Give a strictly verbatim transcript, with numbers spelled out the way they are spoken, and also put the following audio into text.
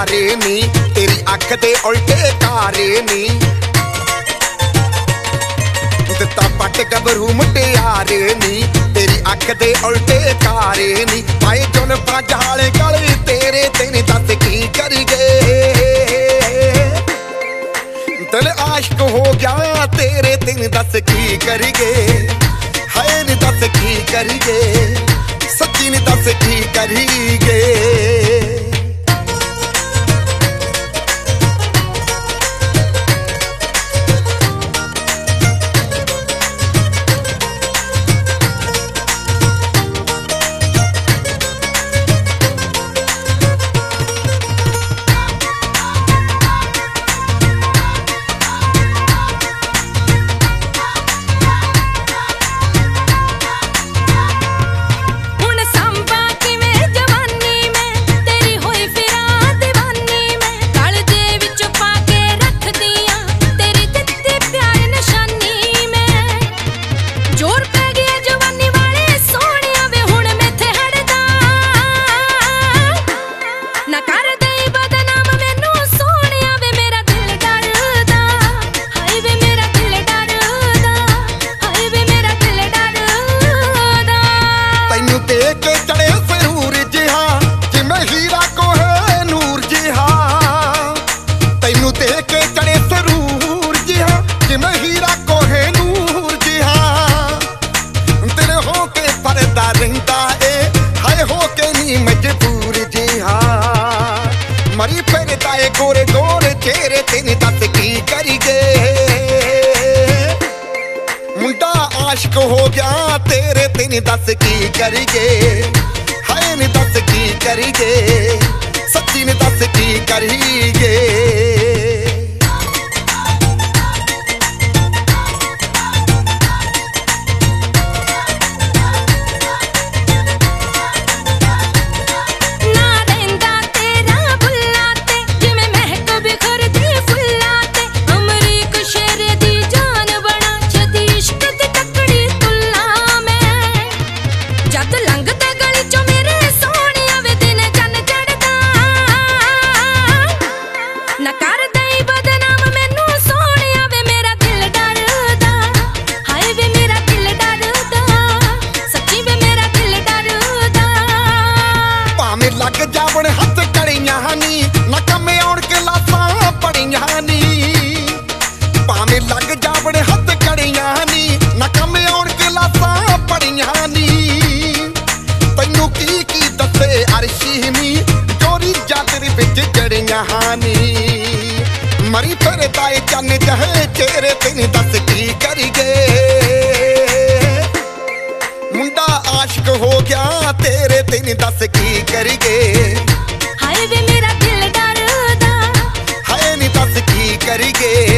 मुटियारे नी तेरी अख दे उल्टे कारे नी दिता पट गबरू मुटियारे नी तेरी अख दे उल्टे कारे नी पाए चुन पग हाले गले तेरे तेन दस की करिगे दिल आशिक हो गया तेरे तेन दस की करिगे हाय नी दस की करिगे सच्ची नी दस की करिगे मरी फिरदा ए गोरे गोरे चेहरे तेन दस की करिगे मुंडा आशिक हो गया तेरे तेन दस की करिगे हाय नी दस की करिगे सच्ची नी दस की करिगे मरी फिरदा ए चन जहे चेहरे तेन दस की करिगे मुंडा आशिक हो गया तेरे तेन दस की करिगे हाय वे मेरा दिल डरदा हाय नी दस की करिगे।